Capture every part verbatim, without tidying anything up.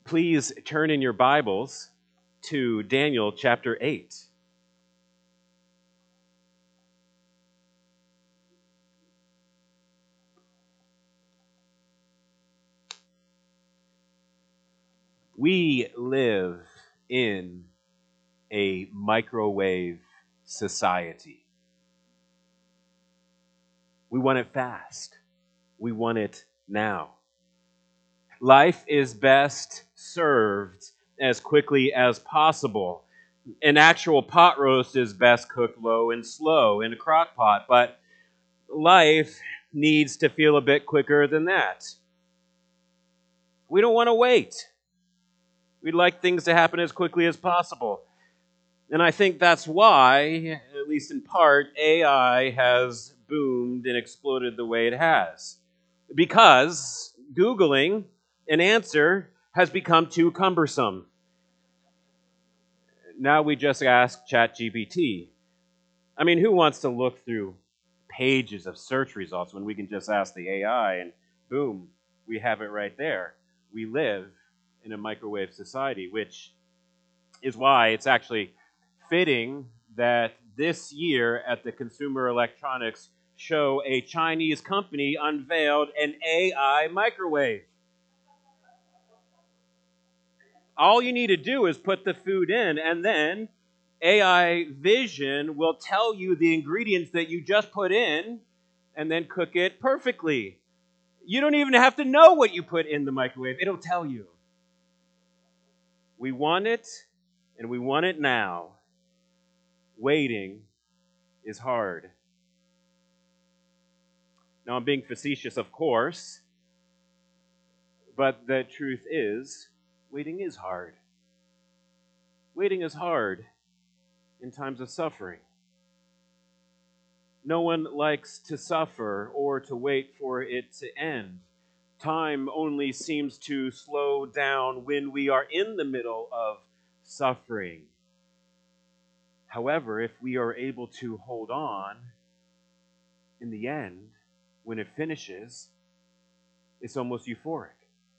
Please turn in your Bibles to Daniel chapter eight. We live in a microwave society. We want it fast. We want it now. Life is best served as quickly as possible. An actual pot roast is best cooked low and slow in a crock pot, but life needs to feel a bit quicker than that. We don't want to wait. We'd like things to happen as quickly as possible. And I think that's why, at least in part, A I has boomed and exploded the way it has. Because Googling an answer has become too cumbersome. Now we just ask ChatGPT. I mean, who wants to look through pages of search results when we can just ask the A I and boom, we have it right there. We live in a microwave society, which is why it's actually fitting that this year at the Consumer Electronics Show, a Chinese company unveiled an A I microwave. All you need to do is put the food in, and then A I Vision will tell you the ingredients that you just put in and then cook it perfectly. You don't even have to know what you put in the microwave. It'll tell you. We want it, and we want it now. Waiting is hard. Now, I'm being facetious, of course, but the truth is, waiting is hard. Waiting is hard in times of suffering. No one likes to suffer or to wait for it to end. Time only seems to slow down when we are in the middle of suffering. However, if we are able to hold on, in the end, when it finishes, it's almost euphoric.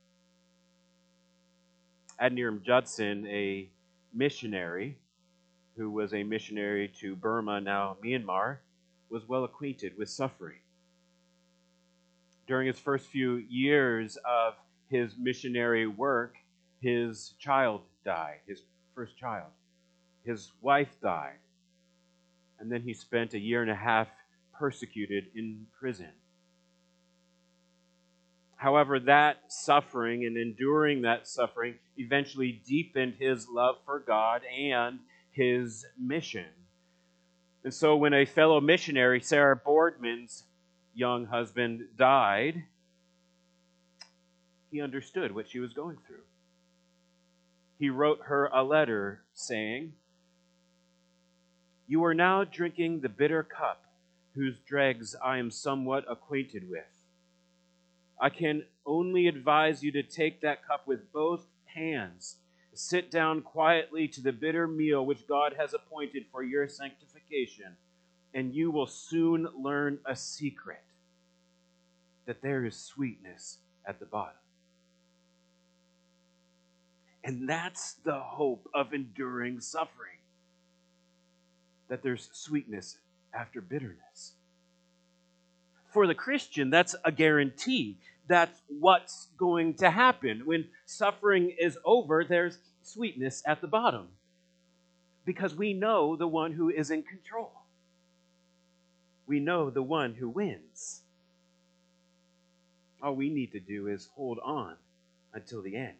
Adoniram Judson, a missionary who was a missionary to Burma, now Myanmar, was well acquainted with suffering. During his first few years of his missionary work, his child died, his first child. His wife died. And then he spent a year and a half persecuted in prison. However, that suffering and enduring that suffering eventually deepened his love for God and his mission. And so when a fellow missionary, Sarah Boardman's young husband, died, he understood what she was going through. He wrote her a letter saying, "You are now drinking the bitter cup whose dregs I am somewhat acquainted with. I can only advise you to take that cup with both hands. Sit down quietly to the bitter meal which God has appointed for your sanctification, and you will soon learn a secret, that there is sweetness at the bottom." And that's the hope of enduring suffering, that there's sweetness after bitterness. For the Christian, that's a guarantee. That's what's going to happen. When suffering is over, there's sweetness at the bottom. Because we know the one who is in control. We know the one who wins. All we need to do is hold on until the end.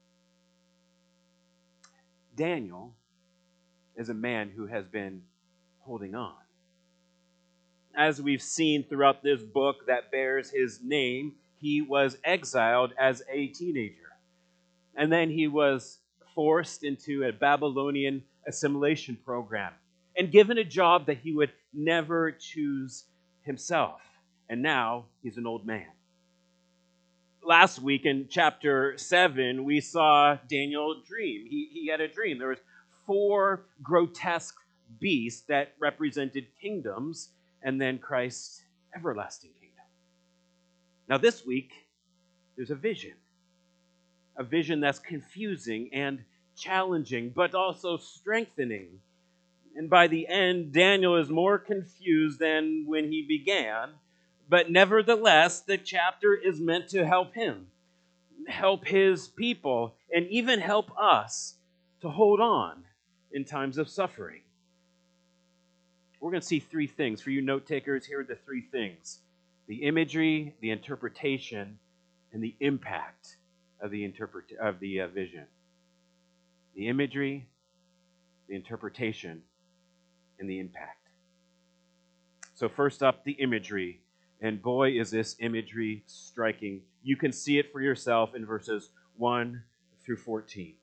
Daniel is a man who has been holding on. As we've seen throughout this book that bears his name, he was exiled as a teenager. And then he was forced into a Babylonian assimilation program and given a job that he would never choose himself. And now he's an old man. Last week in chapter seven, we saw Daniel dream. He, he had a dream. There was four grotesque beasts that represented kingdoms, and then Christ's everlasting kingdom. Now this week, there's a vision. a vision that's confusing and challenging, but also strengthening. And by the end, Daniel is more confused than when he began, but nevertheless, the chapter is meant to help him, help his people, and even help us to hold on in times of suffering. We're going to see three things. For you note takers, here are the three things: the imagery, the interpretation, and the impact of the interpret of the uh, vision. The imagery, the interpretation, and the impact. So first up, the imagery. And boy, is this imagery striking. You can see it for yourself in verses one through fourteen.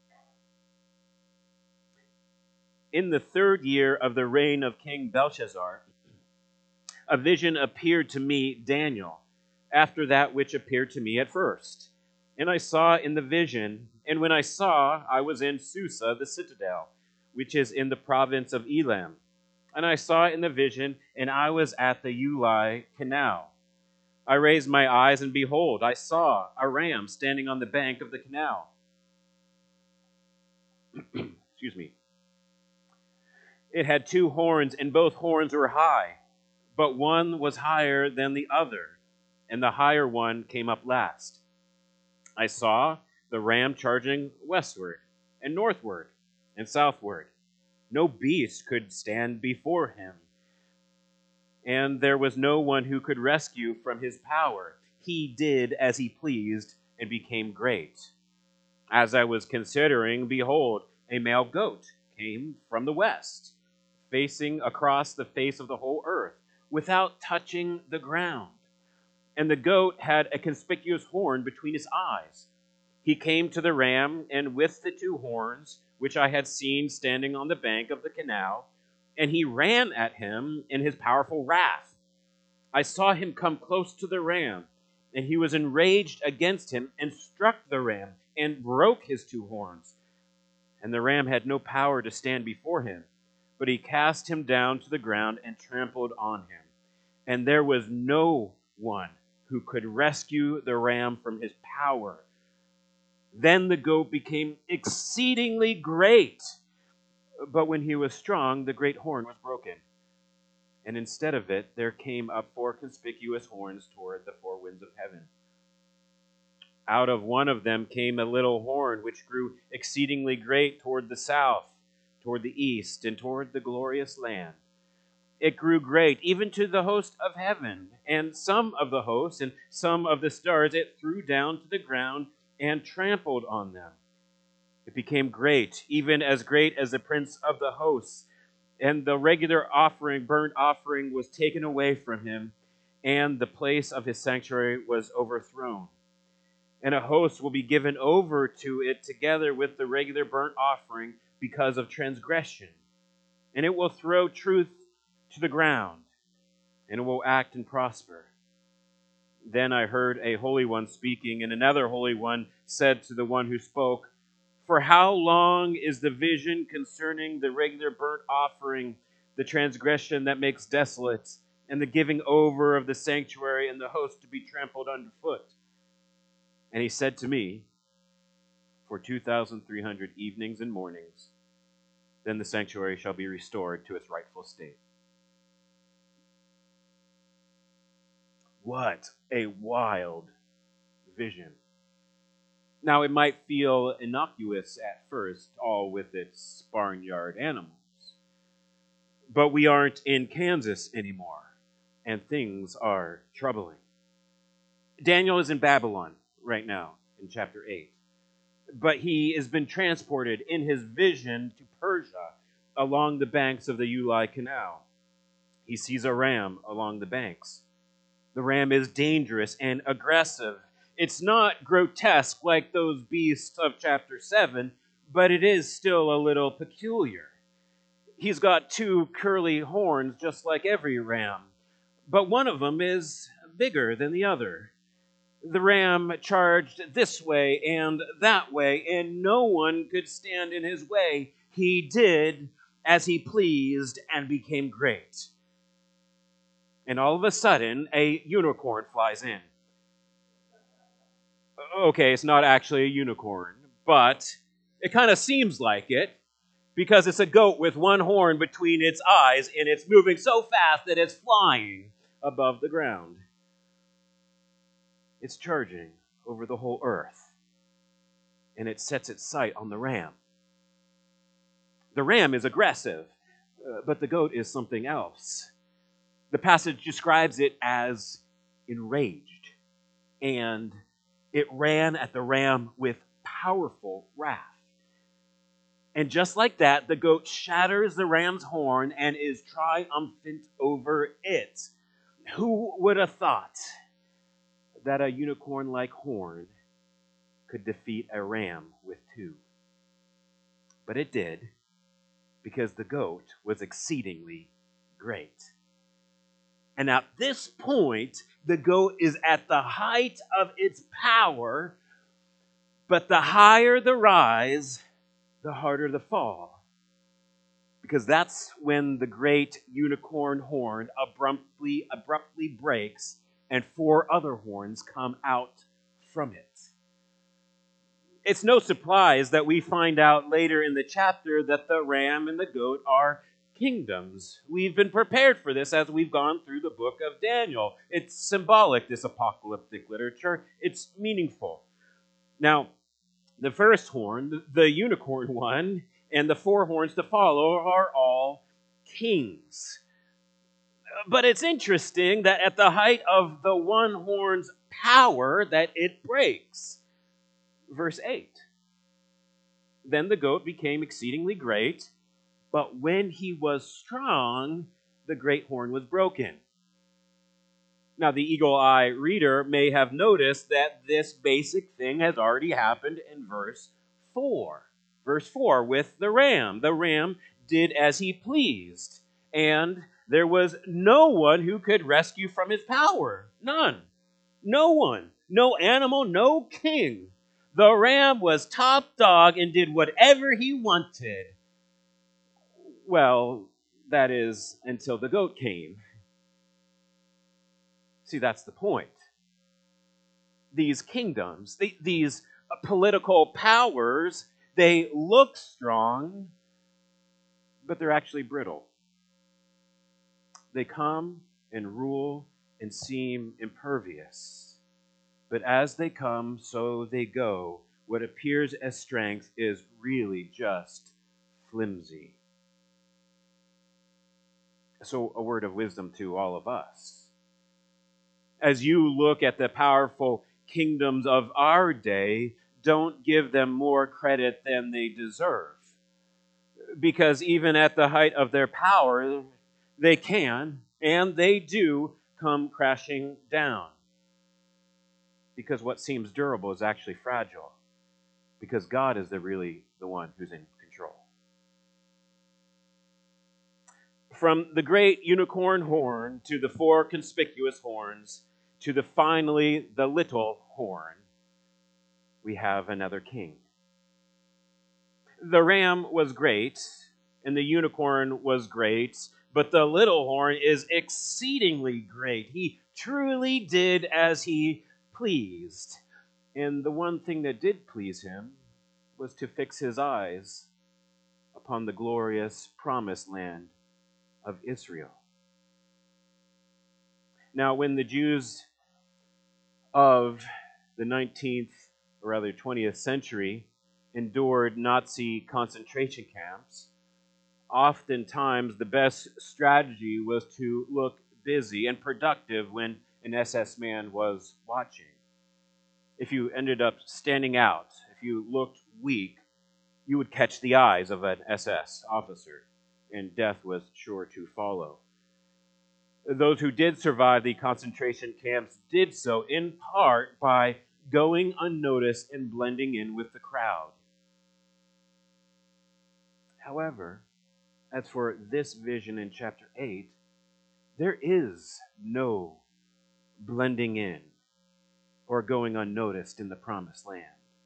In the third year of the reign of King Belshazzar, a vision appeared to me, Daniel, after that which appeared to me at first. And I saw in the vision, and when I saw, I was in Susa, the citadel, which is in the province of Elam. And I saw in the vision, and I was at the Ulai canal. I raised my eyes, and behold, I saw a ram standing on the bank of the canal. Excuse me. It had two horns, and both horns were high, but one was higher than the other, and the higher one came up last. I saw the ram charging westward, and northward, and southward. No beast could stand before him, and there was no one who could rescue from his power. He did as he pleased and became great. As I was considering, behold, a male goat came from the west, facing across the face of the whole earth, without touching the ground. And the goat had a conspicuous horn between his eyes. He came to the ram, and with the two horns, which I had seen standing on the bank of the canal, and he ran at him in his powerful wrath. I saw him come close to the ram, and he was enraged against him, and struck the ram, and broke his two horns. And the ram had no power to stand before him, but he cast him down to the ground and trampled on him. And there was no one who could rescue the ram from his power. Then the goat became exceedingly great. But when he was strong, the great horn was broken. And instead of it, there came up four conspicuous horns toward the four winds of heaven. Out of one of them came a little horn, which grew exceedingly great toward the south, toward the east, and toward the glorious land. It grew great, even to the host of heaven, and some of the hosts and some of the stars it threw down to the ground and trampled on them. It became great, even as great as the prince of the hosts. And the regular offering, burnt offering, was taken away from him, and the place of his sanctuary was overthrown. And a host will be given over to it together with the regular burnt offering because of transgression. And it will throw truth to the ground, and it will act and prosper. Then I heard a holy one speaking, and another holy one said to the one who spoke, "For how long is the vision concerning the regular burnt offering, the transgression that makes desolate, and the giving over of the sanctuary and the host to be trampled underfoot?" And he said to me, "For two thousand three hundred evenings and mornings, then the sanctuary shall be restored to its rightful state." What a wild vision. Now, it might feel innocuous at first, all with its barnyard animals. But we aren't in Kansas anymore, and things are troubling. Daniel is in Babylon right now, in chapter eight. But he has been transported in his vision to Persia along the banks of the Ulai Canal. He sees a ram along the banks. The ram is dangerous and aggressive. It's not grotesque like those beasts of chapter seven, but it is still a little peculiar. He's got two curly horns just like every ram, but one of them is bigger than the other. The ram charged this way and that way, and no one could stand in his way. He did as he pleased and became great. And all of a sudden, a unicorn flies in. Okay, it's not actually a unicorn, but it kind of seems like it because it's a goat with one horn between its eyes and it's moving so fast that it's flying above the ground. It's charging over the whole earth and it sets its sight on the ram. The ram is aggressive, uh, but the goat is something else. The passage describes it as enraged, and it ran at the ram with powerful wrath. And just like that, the goat shatters the ram's horn and is triumphant over it. Who would have thought that a unicorn-like horn could defeat a ram with two? But it did, because the goat was exceedingly great. And at this point, the goat is at the height of its power, but the higher the rise, the harder the fall. Because that's when the great unicorn horn abruptly, abruptly breaks and four other horns come out from it. It's no surprise that we find out later in the chapter that the ram and the goat are kingdoms. We've been prepared for this as we've gone through the book of Daniel. It's symbolic, this apocalyptic literature. It's meaningful. Now, the first horn, the unicorn one, and the four horns to follow are all kings. But it's interesting that at the height of the one horn's power that it breaks. Verse eight. Then the goat became exceedingly great, but when he was strong, the great horn was broken. Now, the eagle-eye reader may have noticed that this basic thing has already happened in verse four. Verse four, with the ram. The ram did as he pleased, and there was no one who could rescue from his power. None. No one. No animal, no king. The ram was top dog and did whatever he wanted. Well, that is, until the goat came. See, that's the point. These kingdoms, th- these political powers, they look strong, but they're actually brittle. They come and rule and seem impervious. But as they come, so they go. What appears as strength is really just flimsy. So, a word of wisdom to all of us. As you look at the powerful kingdoms of our day, don't give them more credit than they deserve. Because even at the height of their power, they can, and they do, come crashing down. Because what seems durable is actually fragile. Because God is the really the one who's in control. From the great unicorn horn to the four conspicuous horns to the finally the little horn, we have another king. The ram was great, and the unicorn was great, but the little horn is exceedingly great. He truly did as he pleased. And the one thing that did please him was to fix his eyes upon the glorious promised land of Israel. Now, when the Jews of the nineteenth, or rather twentieth century endured Nazi concentration camps, oftentimes the best strategy was to look busy and productive when an S S man was watching. If you ended up standing out, if you looked weak, you would catch the eyes of an S S officer, and death was sure to follow. Those who did survive the concentration camps did so in part by going unnoticed and blending in with the crowd. However, as for this vision in chapter eight, there is no blending in or going unnoticed in the promised land.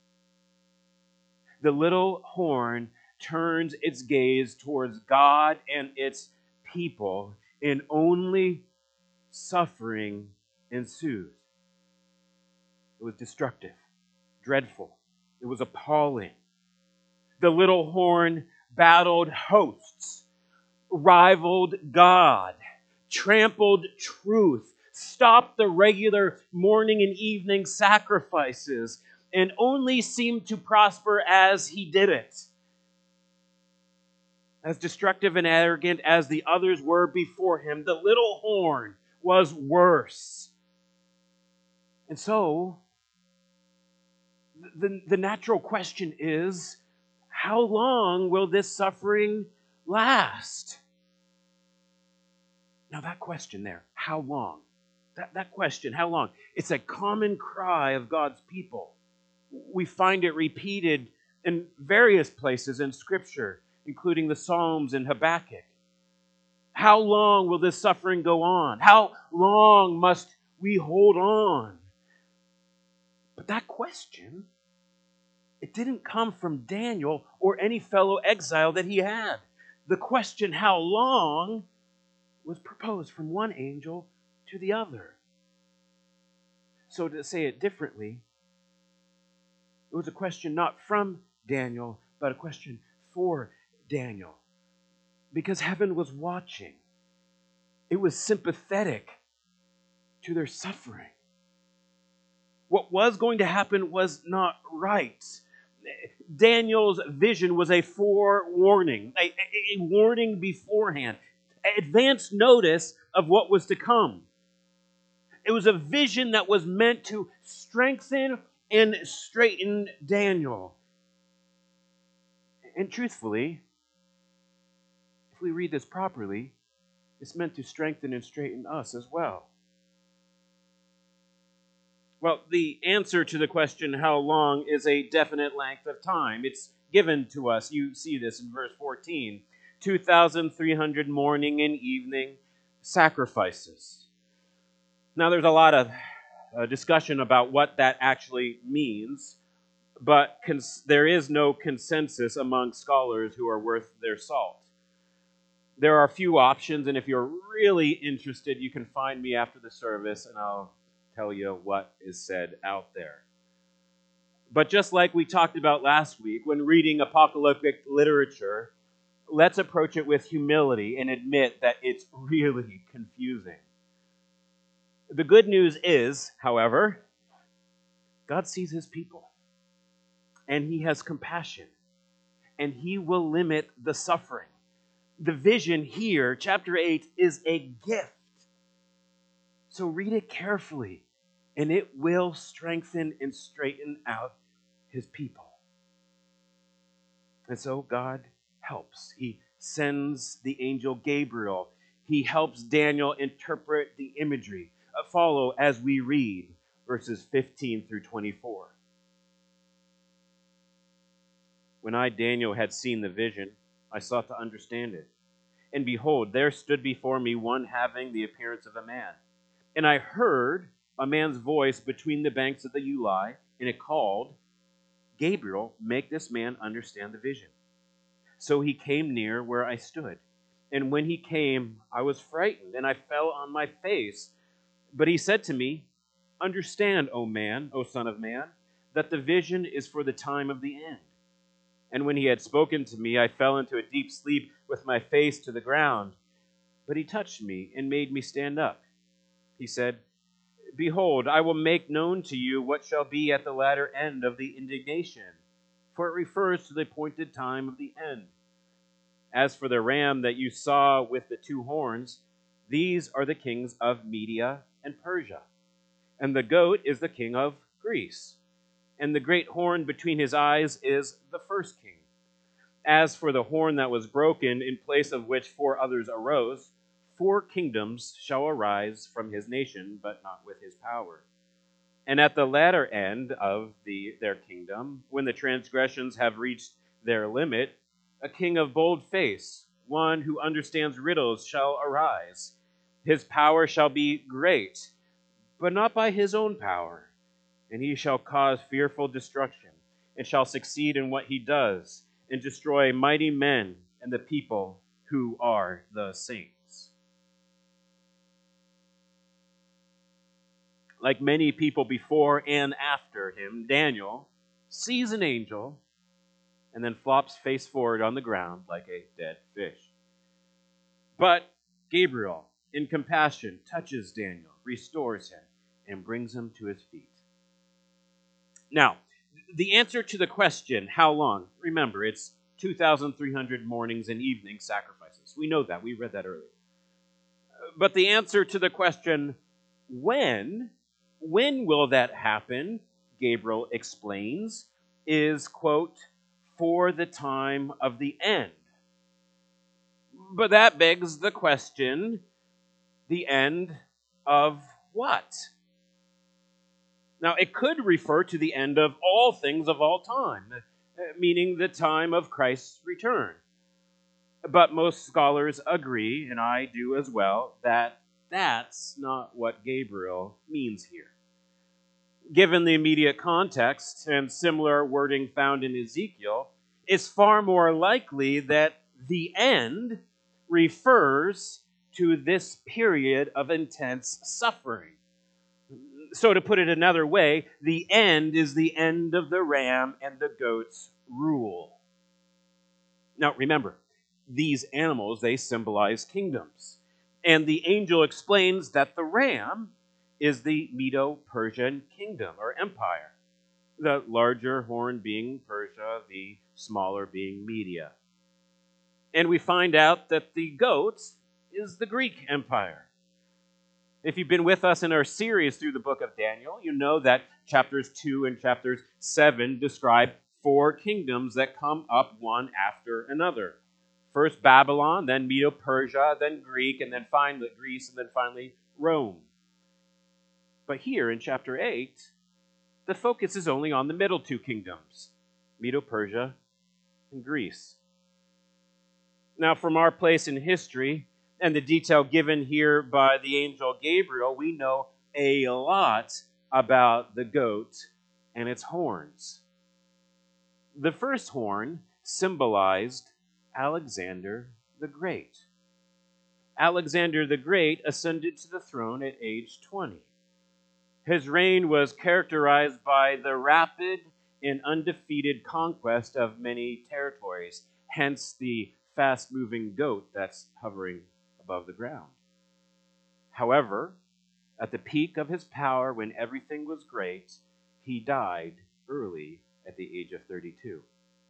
The little horn turns its gaze towards God and its people, and only suffering ensues. It was destructive. dreadful. It was appalling. The little horn battled hosts, rivaled God, trampled truth, stopped the regular morning and evening sacrifices, and only seemed to prosper as he did it. As destructive and arrogant as the others were before him, the little horn was worse. And so, the, the natural question is, how long will this suffering last? Now that question there, how long? That, that question, how long? It's a common cry of God's people. We find it repeated in various places in Scripture, including the Psalms and Habakkuk. How long will this suffering go on? How long must we hold on? But that question, it didn't come from Daniel or any fellow exile that he had. The question, how long, was proposed from one angel to the other. So to say it differently, it was a question not from Daniel, but a question for Daniel. Because heaven was watching. It was sympathetic to their suffering. What was going to happen was not right. Daniel's vision was a forewarning, a, a warning beforehand, advance notice of what was to come. It was a vision that was meant to strengthen and straighten Daniel. And truthfully, if we read this properly, it's meant to strengthen and straighten us as well. Well, the answer to the question, how long, is a definite length of time. It's given to us. You see this in verse fourteen. two thousand three hundred morning and evening sacrifices. Now, there's a lot of uh, discussion about what that actually means, but cons- there is no consensus among scholars who are worth their salt. There are a few options, and if you're really interested, you can find me after the service, and I'll tell you what is said out there. But just like we talked about last week, when reading apocalyptic literature, let's approach it with humility and admit that it's really confusing. The good news is, however, God sees his people, and he has compassion, and he will limit the suffering. The vision here, chapter eight, is a gift. So read it carefully, and it will strengthen and straighten out his people. And so God helps. He sends the angel Gabriel. He helps Daniel interpret the imagery. Uh, follow as we read verses fifteen through twenty-four. When I, Daniel, had seen the vision, I sought to understand it. And behold, there stood before me one having the appearance of a man. And I heard a man's voice between the banks of the Ulai, and it called, Gabriel, make this man understand the vision. So he came near where I stood. And when he came, I was frightened, and I fell on my face. But he said to me, understand, O man, O son of man, that the vision is for the time of the end. And when he had spoken to me, I fell into a deep sleep with my face to the ground. But he touched me and made me stand up. He said, behold, I will make known to you what shall be at the latter end of the indignation, for it refers to the appointed time of the end. As for the ram that you saw with the two horns, these are the kings of Media and Persia, and the goat is the king of Greece, and the great horn between his eyes is the first king. As for the horn that was broken, in place of which four others arose, four kingdoms shall arise from his nation, but not with his power. And at the latter end of the, their kingdom, when the transgressions have reached their limit, a king of bold face, one who understands riddles, shall arise. His power shall be great, but not by his own power. And he shall cause fearful destruction, and shall succeed in what he does, and destroy mighty men and the people who are the saints. Like many people before and after him, Daniel sees an angel, and then flops face forward on the ground like a dead fish. But Gabriel, in compassion, touches Daniel, restores him, and brings him to his feet. Now, the answer to the question, how long? Remember, it's two thousand three hundred mornings and evening sacrifices. We know that. We read that earlier. But the answer to the question, when, when will that happen, Gabriel explains, is, quote, for the time of the end. But that begs the question, the end of what? Now, it could refer to the end of all things of all time, meaning the time of Christ's return. But most scholars agree, and I do as well, that that's not what Gabriel means here. Given the immediate context and similar wording found in Ezekiel, it's far more likely that the end refers to this period of intense suffering. So to put it another way, the end is the end of the ram and the goat's rule. Now remember, these animals, they symbolize kingdoms. And the angel explains that the ram is the Medo-Persian kingdom or empire. The larger horn being Persia, the smaller being Media. And we find out that the goat is the Greek Empire. If you've been with us in our series through the book of Daniel, you know that chapters two and chapters seven describe four kingdoms that come up one after another. First Babylon, then Medo-Persia, then Greek, and then finally Greece, and then finally Rome. But here in chapter eight, the focus is only on the middle two kingdoms, Medo-Persia and Greece. Now, from our place in history and the detail given here by the angel Gabriel, we know a lot about the goat and its horns. The first horn symbolized Alexander the Great. Alexander the Great ascended to the throne at age twenty. His reign was characterized by the rapid and undefeated conquest of many territories, hence the fast-moving goat that's hovering above the ground. However, at the peak of his power, when everything was great, he died early at the age of thirty-two.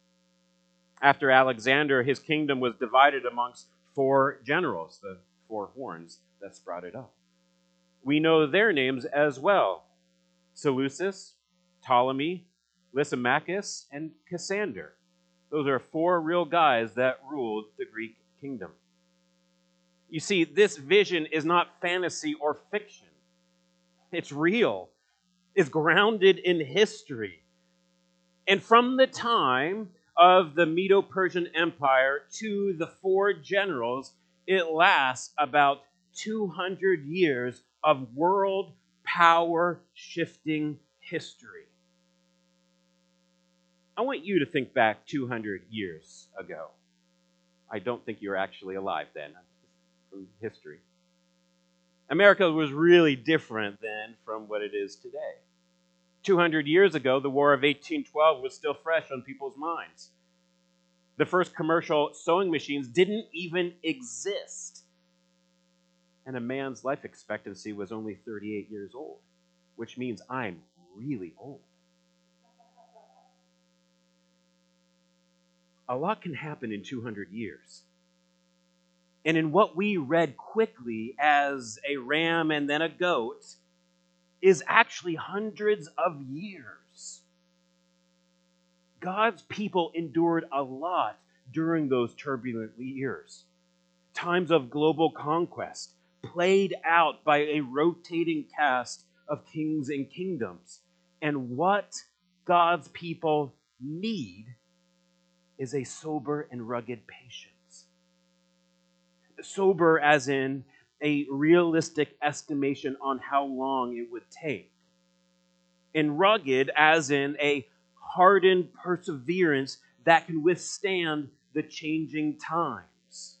After Alexander, his kingdom was divided amongst four generals, the four horns that sprouted up. We know their names as well: Seleucus, Ptolemy, Lysimachus, and Cassander. Those are four real guys that ruled the Greek kingdom. You see, this vision is not fantasy or fiction. It's real. It's grounded in history. And from the time of the Medo-Persian Empire to the four generals, it lasts about two hundred years of world power shifting history. I want you to think back two hundred years ago. I don't think you were actually alive then, from history. America was really different then from what it is today. two hundred years ago, the War of eighteen twelve was still fresh on people's minds. The first commercial sewing machines didn't even exist. And a man's life expectancy was only thirty-eight years old, which means I'm really old. A lot can happen in two hundred years. And in what we read quickly as a ram and then a goat is actually hundreds of years. God's people endured a lot during those turbulent years. Times of global conquest, played out by a rotating cast of kings and kingdoms. And what God's people need is a sober and rugged patience. Sober as in a realistic estimation on how long it would take. And rugged as in a hardened perseverance that can withstand the changing times.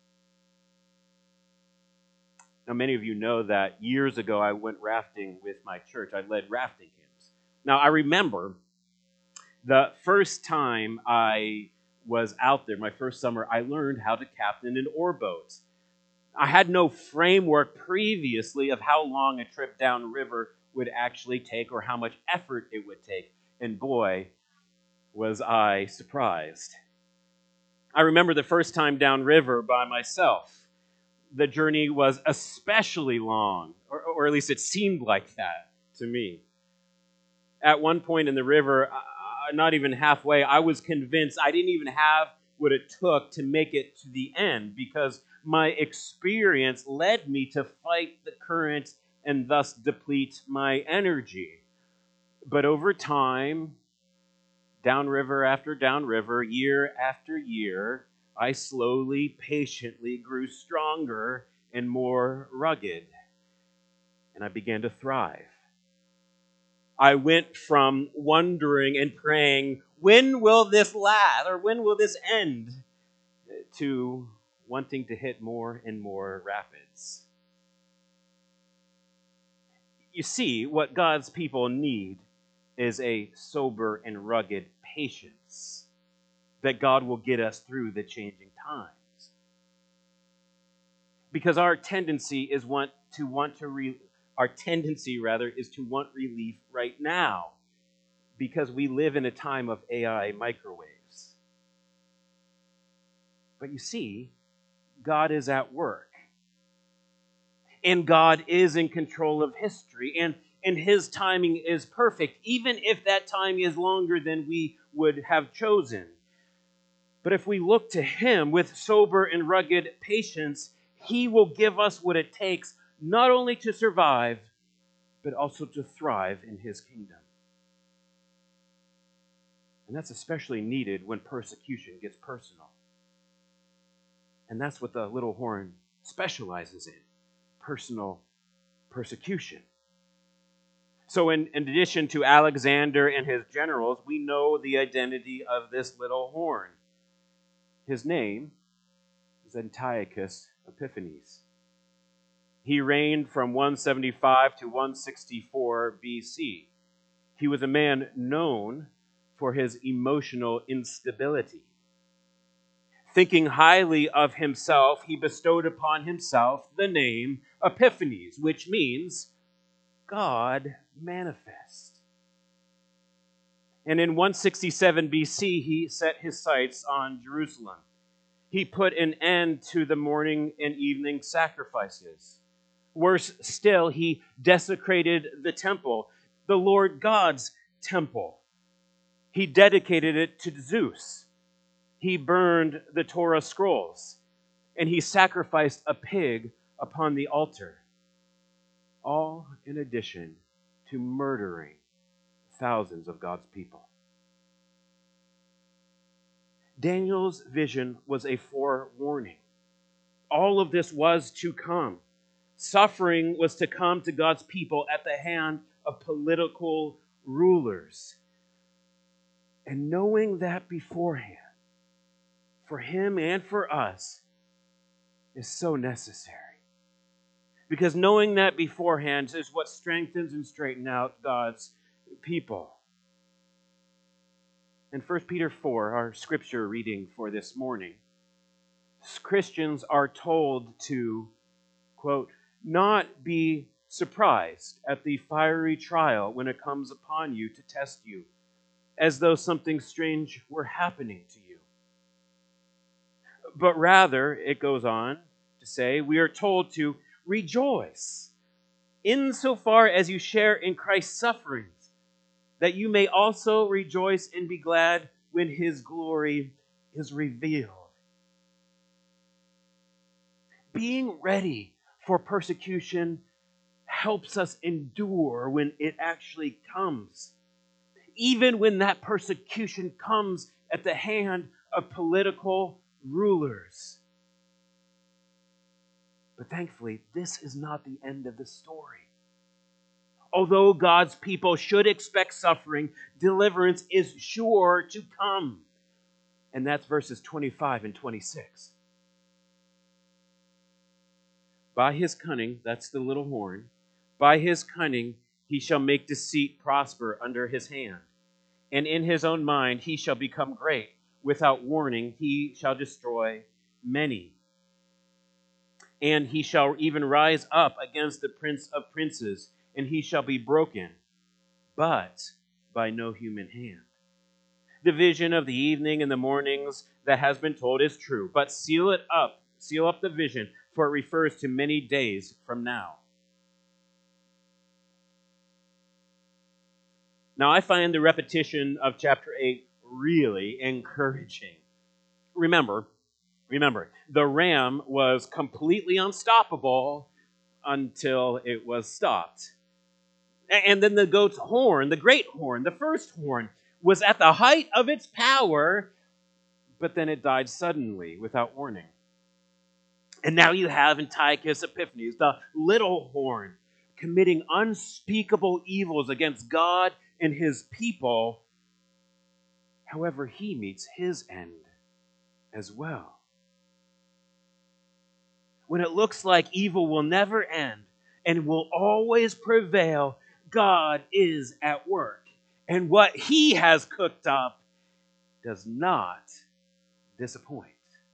Now, many of you know that years ago I went rafting with my church. I led rafting camps. Now, I remember The first time I was out there, my first summer, I learned how to captain an oarboat. I had no framework previously of how long a trip downriver would actually take or how much effort it would take. And boy, was I surprised. I remember the first time downriver by myself. The journey was especially long, or, or at least it seemed like that to me. At one point in the river, uh, not even halfway, I was convinced I didn't even have what it took to make it to the end because my experience led me to fight the current and thus deplete my energy. But over time, downriver after downriver, year after year, I slowly, patiently grew stronger and more rugged, and I began to thrive. I went from wondering and praying, when will this last, or when will this end, to wanting to hit more and more rapids. You see, what God's people need is a sober and rugged patience that God will get us through the changing times. Because our tendency is want to want to re, our tendency rather is to want relief right now, because we live in a time of A I microwaves. But you see, God is at work. And God is in control of history, and, and his timing is perfect, even if that time is longer than we would have chosen. But if we look to him with sober and rugged patience, he will give us what it takes not only to survive, but also to thrive in his kingdom. And that's especially needed when persecution gets personal. And that's what the little horn specializes in. Personal persecution. So in, in addition to Alexander and his generals, we know the identity of this little horn. His name is Antiochus Epiphanes. He reigned from one seventy-five to one sixty-four B C. He was a man known for his emotional instability. Thinking highly of himself, he bestowed upon himself the name Epiphanes, which means God manifest. And in one sixty-seven B C, he set his sights on Jerusalem. He put an end to the morning and evening sacrifices. Worse still, he desecrated the temple, the Lord God's temple. He dedicated it to Zeus. He burned the Torah scrolls, and he sacrificed a pig upon the altar, all in addition to murdering thousands of God's people. Daniel's vision was a forewarning. All of this was to come. Suffering was to come to God's people at the hand of political rulers. And knowing that beforehand, for him and for us, is so necessary. Because knowing that beforehand is what strengthens and straightens out God's people. In First Peter four, our scripture reading for this morning, Christians are told to, quote, not be surprised at the fiery trial when it comes upon you to test you, as though something strange were happening to you. But rather, it goes on to say, we are told to rejoice insofar as you share in Christ's sufferings, that you may also rejoice and be glad when his glory is revealed. Being ready for persecution helps us endure when it actually comes. Even when that persecution comes at the hand of political rulers. But thankfully, this is not the end of the story. Although God's people should expect suffering, deliverance is sure to come. And that's verses twenty-five and twenty-six. By his cunning, that's the little horn, by his cunning he shall make deceit prosper under his hand. and in his own mind he shall become great. Without warning he shall destroy many. And he shall even rise up against the prince of princes, and he shall be broken, but by no human hand. The vision of the evening and the mornings that has been told is true, but seal it up, seal up the vision, for it refers to many days from now. Now, I find the repetition of chapter eight really encouraging. Remember, remember, the ram was completely unstoppable until it was stopped. And then the goat's horn, the great horn, the first horn, was at the height of its power, but then it died suddenly without warning. And now you have Antiochus Epiphanes, the little horn, committing unspeakable evils against God and his people. However, he meets his end as well. When it looks like evil will never end and will always prevail, God is at work. And what he has cooked up does not disappoint.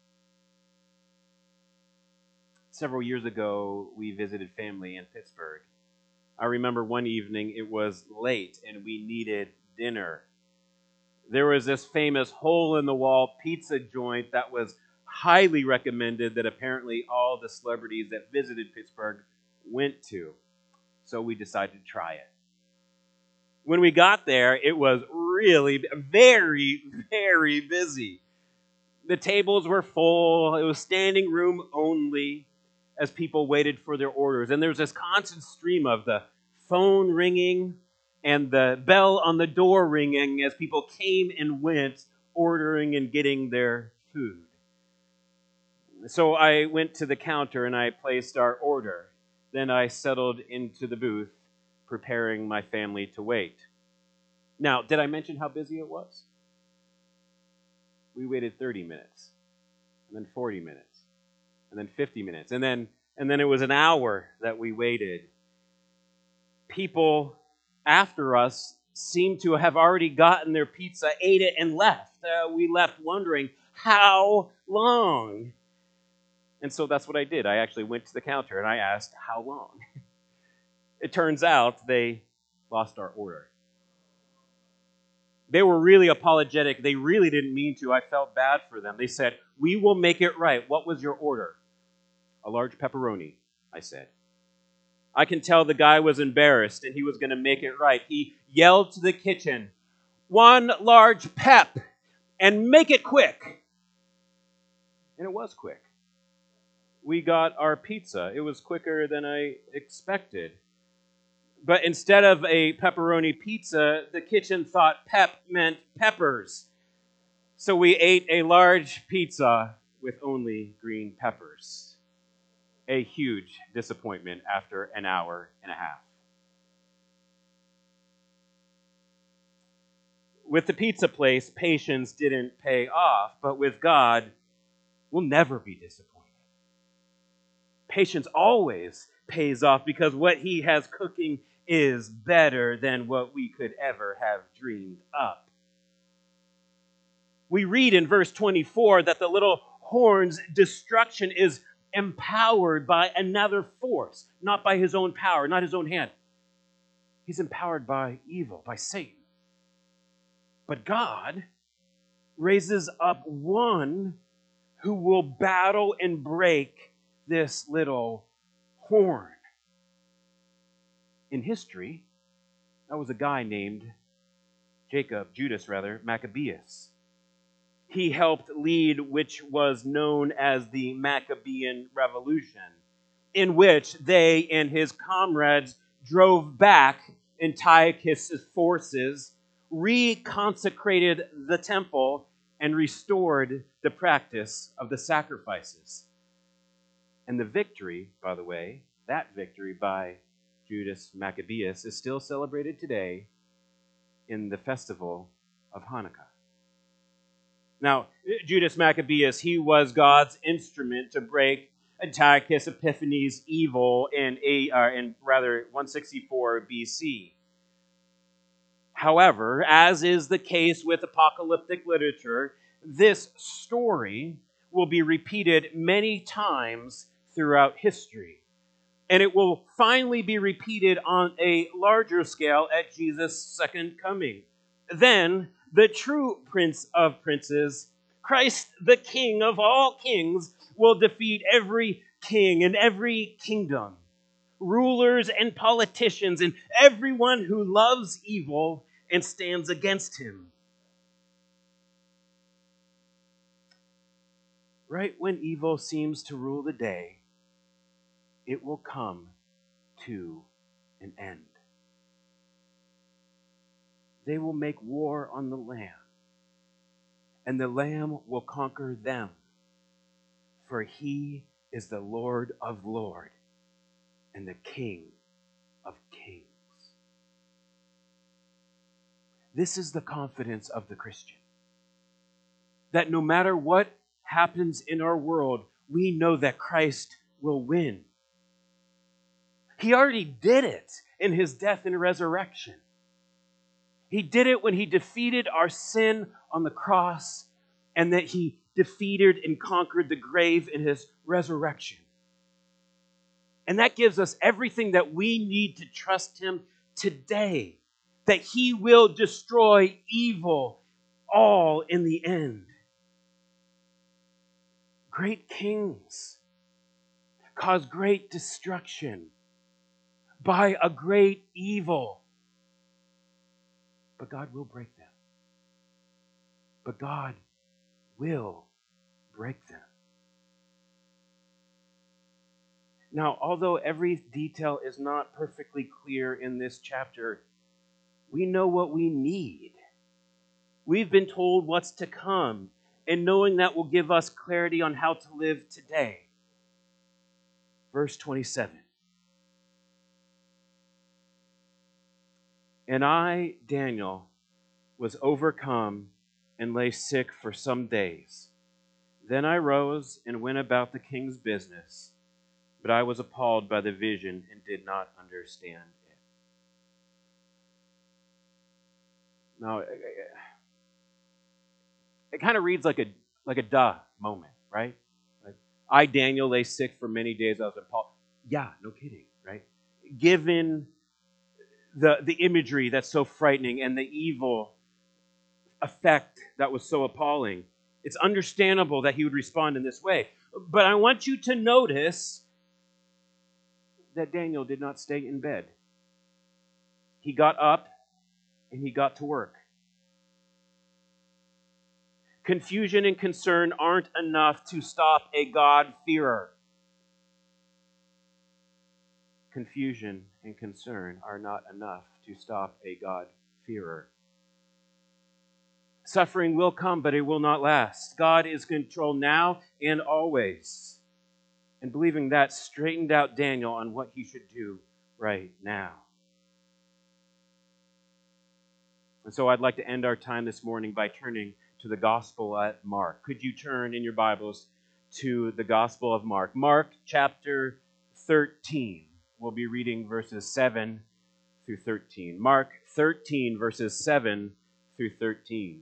Several years ago, we visited family in Pittsburgh. I remember one evening it was late and we needed dinner. There was this famous hole-in-the-wall pizza joint that was highly recommended that apparently all the celebrities that visited Pittsburgh went to. So we decided to try it. When we got there, it was really very, very busy. The tables were full. It was standing room only as people waited for their orders. And there was this constant stream of the phone ringing and the bell on the door ringing as people came and went, ordering and getting their food. So I went to the counter and I placed our order. Then I settled into the booth, preparing my family to wait. Now, did I mention how busy it was? We waited thirty minutes, and then forty minutes, and then fifty minutes, and then and then it was an hour that we waited. People after us seemed to have already gotten their pizza, ate it, and left. Uh, we left wondering, how long? And so that's what I did. I actually went to the counter and I asked, how long? It turns out they lost our order. They were really apologetic. They really didn't mean to. I felt bad for them. They said, we will make it right. What was your order? A large pepperoni, I said. I can tell the guy was embarrassed and he was going to make it right. He yelled to the kitchen, one large pep, and make it quick. And it was quick. We got our pizza. It was quicker than I expected. But instead of a pepperoni pizza, the kitchen thought pep meant peppers. So we ate a large pizza with only green peppers. A huge disappointment after an hour and a half. With the pizza place, patience didn't pay off, but with God, we'll never be disappointed. Patience always pays off because what he has cooking is better than what we could ever have dreamed up. We read in verse twenty-four that the little horn's destruction is empowered by another force, not by his own power, not his own hand. He's empowered by evil, by Satan. But God raises up one who will battle and break this little horn. In history, that was a guy named Jacob, Judas rather, Maccabeus. He helped lead which was known as the Maccabean Revolution, in which they and his comrades drove back Antiochus' forces, reconsecrated the temple, and restored the practice of the sacrifices. And the victory, by the way, that victory by Judas Maccabeus is still celebrated today in the festival of Hanukkah. Now, Judas Maccabeus, he was God's instrument to break Antiochus Epiphanes' evil in, a, uh, in rather one sixty-four B C. However, as is the case with apocalyptic literature, this story will be repeated many times throughout history. And it will finally be repeated on a larger scale at Jesus' second coming. Then, the true Prince of Princes, Christ the King of all kings, will defeat every king and every kingdom, rulers and politicians, and everyone who loves evil and stands against him. Right when evil seems to rule the day, it will come to an end. They will make war on the Lamb, and the Lamb will conquer them, for he is the Lord of lords and the King of kings. This is the confidence of the Christian, that no matter what happens in our world, we know that Christ will win. He already did it in his death and resurrection. He did it when he defeated our sin on the cross, and that he defeated and conquered the grave in his resurrection. And that gives us everything that we need to trust him today, that he will destroy evil all in the end. Great kings cause great destruction by a great evil. But God will break them. But God will break them. Now, although every detail is not perfectly clear in this chapter, we know what we need. We've been told what's to come, and knowing that will give us clarity on how to live today. Verse twenty-seven. And I, Daniel, was overcome and lay sick for some days. Then I rose and went about the king's business, but I was appalled by the vision and did not understand it. Now, it, it kind of reads like a like a duh moment, right? Like, I, Daniel, lay sick for many days. I was appalled. Yeah, no kidding, right? Given the, the imagery that's so frightening and the evil effect that was so appalling, it's understandable that he would respond in this way. But I want you to notice that Daniel did not stay in bed. He got up and he got to work. Confusion and concern aren't enough to stop a God-fearer. Confusion and concern are not enough to stop a God-fearer. Suffering will come, but it will not last. God is in control now and always. And believing that straightened out Daniel on what he should do right now. And so I'd like to end our time this morning by turning to the Gospel at Mark. Could you turn in your Bibles to the Gospel of Mark? Mark chapter thirteen. We'll be reading verses seven through thirteen. Mark thirteen, verses seven through thirteen.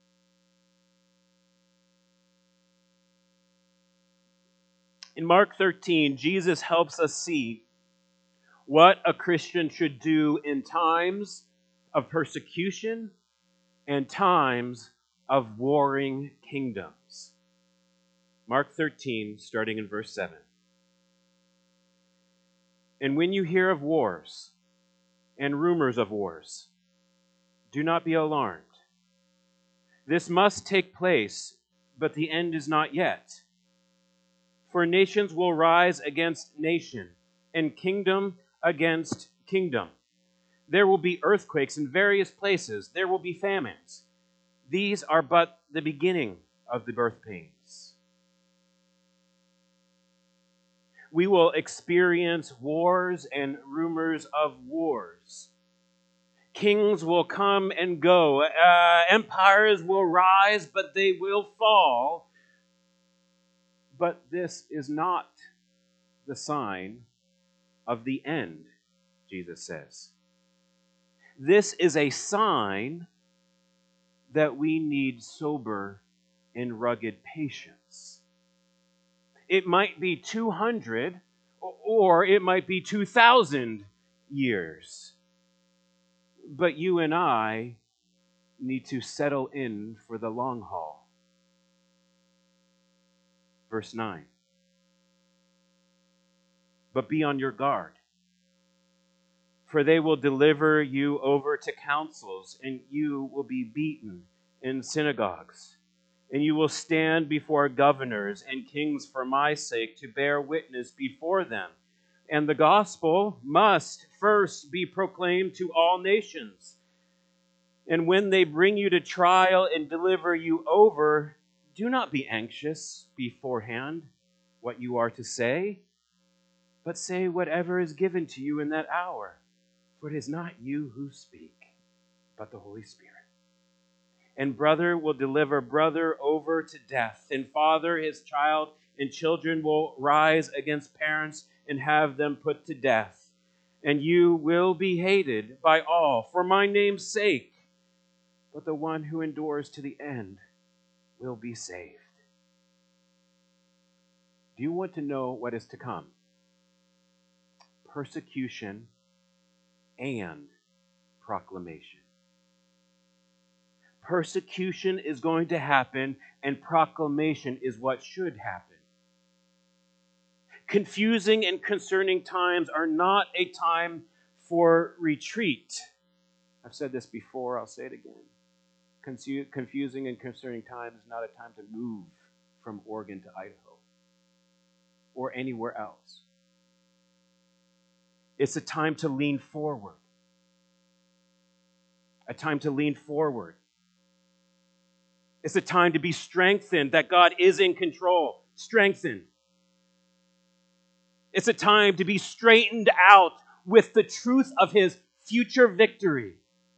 In Mark thirteen, Jesus helps us see what a Christian should do in times of persecution and times of warring kingdoms. Mark thirteen, starting in verse seven. And when you hear of wars and rumors of wars, do not be alarmed. This must take place, but the end is not yet. For nations will rise against nation, and kingdom against kingdom. There will be earthquakes in various places. There will be famines. These are but the beginning of the birth pains. We will experience wars and rumors of wars. Kings will come and go. Uh, empires will rise, but they will fall. But this is not the sign of the end, Jesus says. This is a sign that we need sober and rugged patience. It might be two hundred or it might be two thousand years. But you and I need to settle in for the long haul. Verse nine. But be on your guard, for they will deliver you over to councils, and you will be beaten in synagogues, and you will stand before governors and kings for my sake to bear witness before them. And the gospel must first be proclaimed to all nations. And when they bring you to trial and deliver you over, do not be anxious beforehand what you are to say, but say whatever is given to you in that hour. For it is not you who speak, but the Holy Spirit. And brother will deliver brother over to death, and father his child, and children will rise against parents and have them put to death. And you will be hated by all for my name's sake, but the one who endures to the end will be saved. Do you want to know what is to come? Persecution and proclamation. Persecution is going to happen, and proclamation is what should happen. Confusing and concerning times are not a time for retreat. I've said this before, I'll say it again. Confu- confusing and concerning times is not a time to move from Oregon to Idaho or anywhere else. It's a time to lean forward. A time to lean forward. It's a time to be strengthened, that God is in control. Strengthened. It's a time to be straightened out with the truth of His future victory.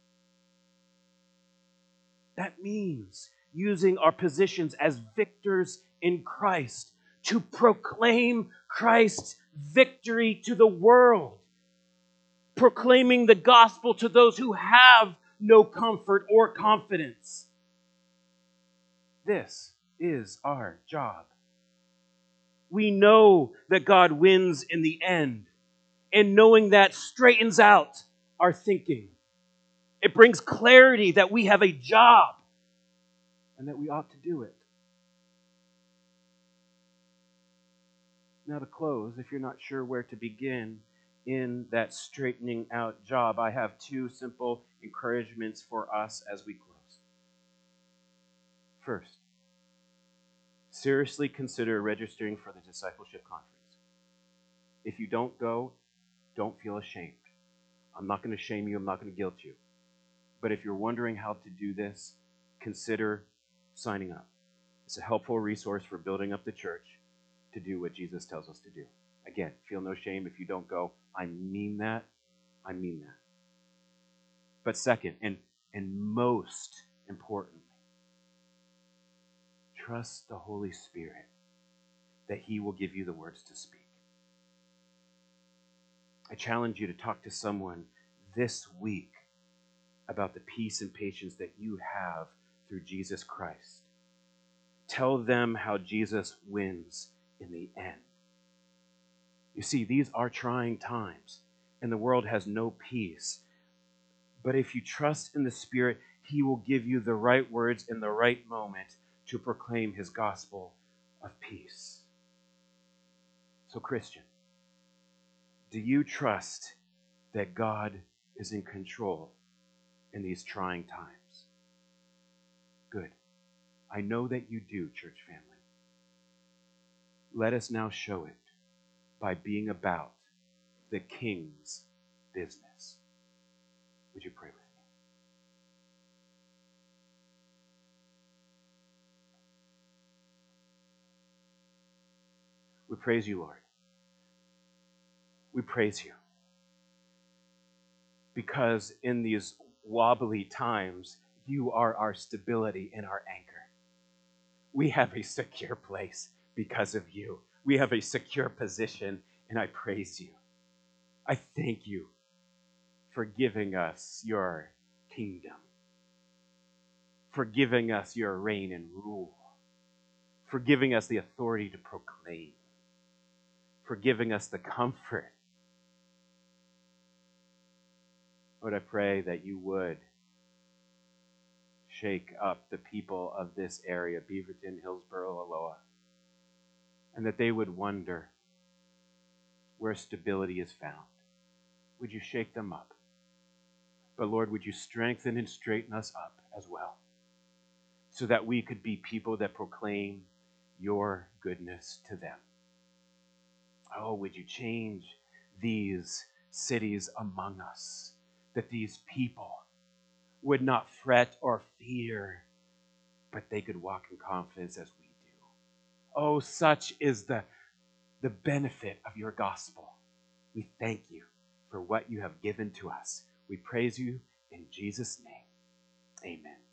That means using our positions as victors in Christ to proclaim Christ's victory to the world. Proclaiming the gospel to those who have no comfort or confidence. This is our job. We know that God wins in the end, and knowing that straightens out our thinking. It brings clarity that we have a job and that we ought to do it. Now to close, if you're not sure where to begin in that straightening out job, I have two simple encouragements for us as we close. First, seriously consider registering for the Discipleship Conference. If you don't go, don't feel ashamed. I'm not going to shame you. I'm not going to guilt you. But if you're wondering how to do this, consider signing up. It's a helpful resource for building up the church to do what Jesus tells us to do. Again, feel no shame if you don't go. I mean that. I mean that. But second, and, and most importantly, trust the Holy Spirit that He will give you the words to speak. I challenge you to talk to someone this week about the peace and patience that you have through Jesus Christ. Tell them how Jesus wins in the end. You see, these are trying times, and the world has no peace. But if you trust in the Spirit, He will give you the right words in the right moment to proclaim His gospel of peace. So, Christian, do you trust that God is in control in these trying times? Good. I know that you do, church family. Let us now show it by being about the King's business. Would you pray with me? We praise you, Lord. We praise you. Because in these wobbly times, you are our stability and our anchor. We have a secure place because of you. We have a secure position, and I praise you. I thank you for giving us your kingdom, for giving us your reign and rule, for giving us the authority to proclaim, for giving us the comfort. Lord, I pray that you would shake up the people of this area, Beaverton, Hillsboro, Aloha, and that they would wonder where stability is found. Would you shake them up? But Lord, would you strengthen and straighten us up as well, so that we could be people that proclaim your goodness to them. Oh, would you change these cities among us, that these people would not fret or fear, but they could walk in confidence as we do. Oh, such is the, the benefit of your gospel. We thank you for what you have given to us. We praise you in Jesus' name. Amen.